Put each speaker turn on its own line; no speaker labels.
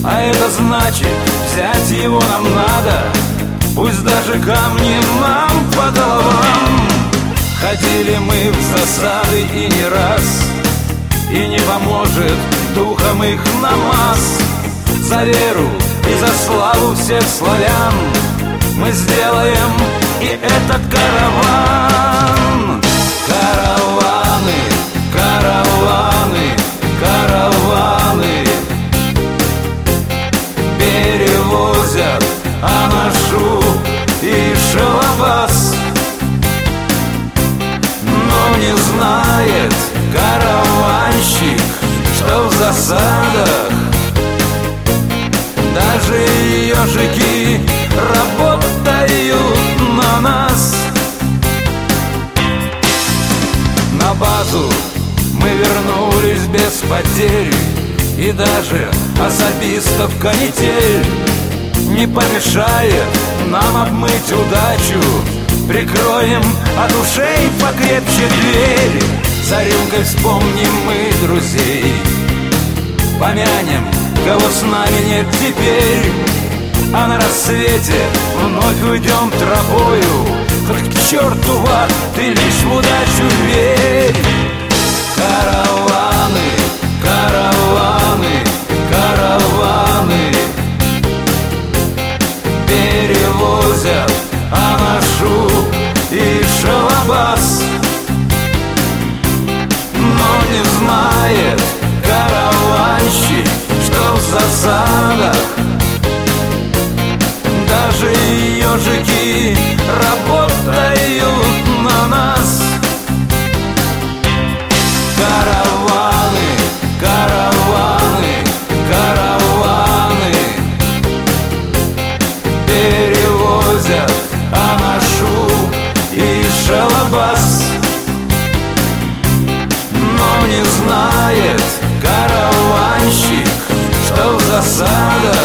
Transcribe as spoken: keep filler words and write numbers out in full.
А это значит, взять его нам надо, пусть даже камни нам по головам. Ходили мы в засады и не раз, и не поможет духом их намаз. За веру и за славу всех славян мы сделаем и этот караван. Караваны, караваны, караваны перевозят анашу и шалабас. Но не знает караванщик, что в засадах даже ежики работают на нас. На базу мы вернулись без потерь, и даже особистов канитель не помешает нам обмыть удачу. Прикроем от ушей покрепче дверь. За рюмкой вспомним мы друзей, помянем, кого с нами нет теперь. А на рассвете вновь уйдем тропою, хоть к черту в ад, ты лишь в удачу верь. Караваны, караваны, караваны перевозят анашу и шалабас. Но не знает караванщик, что в засадах даже ежики работают на нас. Караваны, караваны, караваны перевозят анашу и шалабас. Но не знает караванщик, что в засадах